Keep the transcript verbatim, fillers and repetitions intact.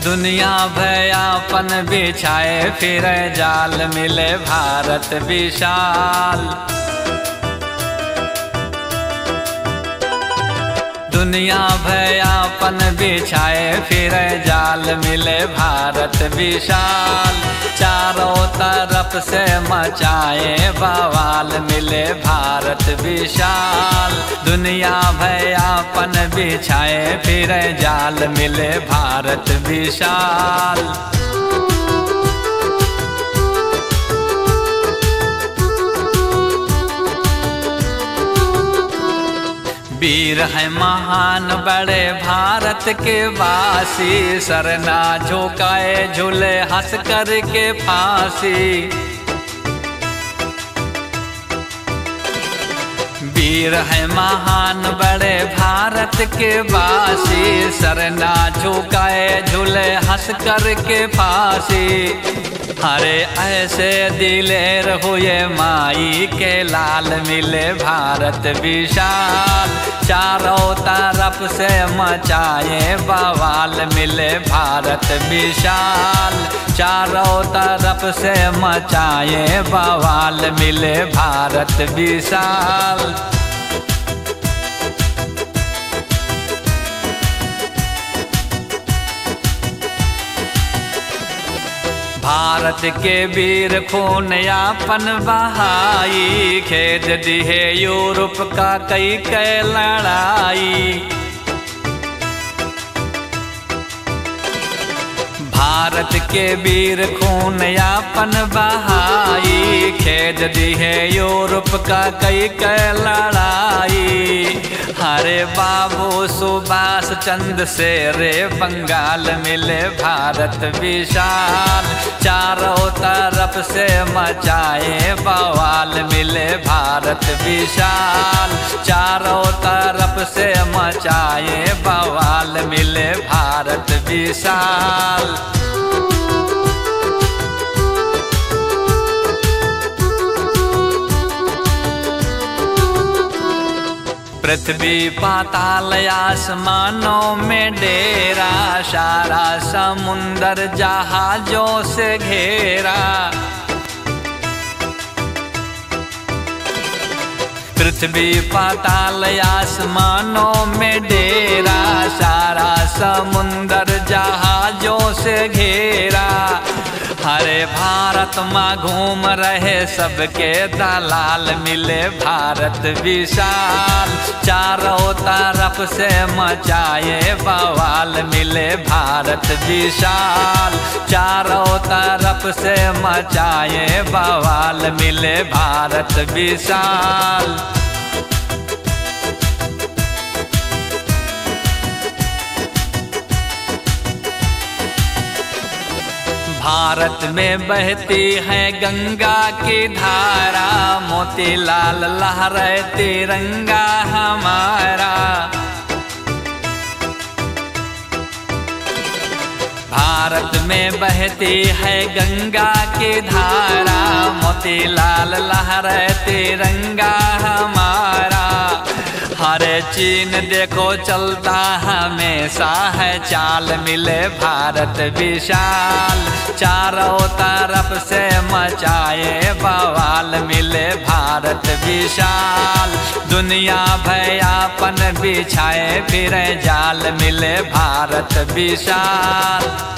दुनिया भयापन बिछाए फिरे जाल, मिले भारत विशाल। दुनिया भयापन बिछाए फिरे जाल, मिले भारत विशाल। चारों तरफ से मचाए बवाल, मिले भारत विशाल। दुनिया भयापन बिछाए फिरे जाल, मिले भारत विशाल। वीर है महान बड़े भारत के वासी, सर ना झुकाए झूले हंस कर के फांसी। वीर है महान बड़े भारत के वासी, सर ना झुकाए झूले हंस कर के फांसी। अरे ऐसे दिलेर हुए माई के लाल, मिले भारत विशाल। चारों तरफ से मचाए बवाल, मिले भारत विशाल। चारों तरफ से मचाए बवाल, मिले भारत विशाल। भारत के वीर खून यापन बहाई, खेद दिए यूरोप का कई कई लड़ाई। भारत के वीर खून यापन बहाई, खेद दिए यूरोप का कई कई लड़ाई। हरे बाबू सुभाष चंद्र से रे बंगाल, मिले भारत विशाल। चारों तरफ से मचाए बवाल, मिले भारत विशाल। चारों तरफ से मचाए बवाल, मिले भारत विशाल। पृथ्वी पाताल आसमानों में डेरा, सारा समुंदर जहाजों से घेरा। पृथ्वी पाताल आसमानों में डेरा, सारा समुंदर जहाजों से घेरा। हरे भारत माँ घूम रहे सबके दलाल, मिले भारत विशाल। चारों तरफ से मचाए बवाल, मिले भारत विशाल। चारों तरफ से मचाए बवाल, मिले भारत विशाल। भारत में बहती है गंगा की धारा, मोतीलाल लहराए तिरंगा हमारा। भारत में बहती है गंगा की धारा, मोतीलाल लहराए तिरंगा हमारा। हरे चीन देखो चलता हमेशा है चाल, मिले भारत विशाल। चारों तरफ से मचाए बवाल, मिले भारत विशाल। दुनिया भयापन बिछाए फिरे जाल, मिले भारत विशाल।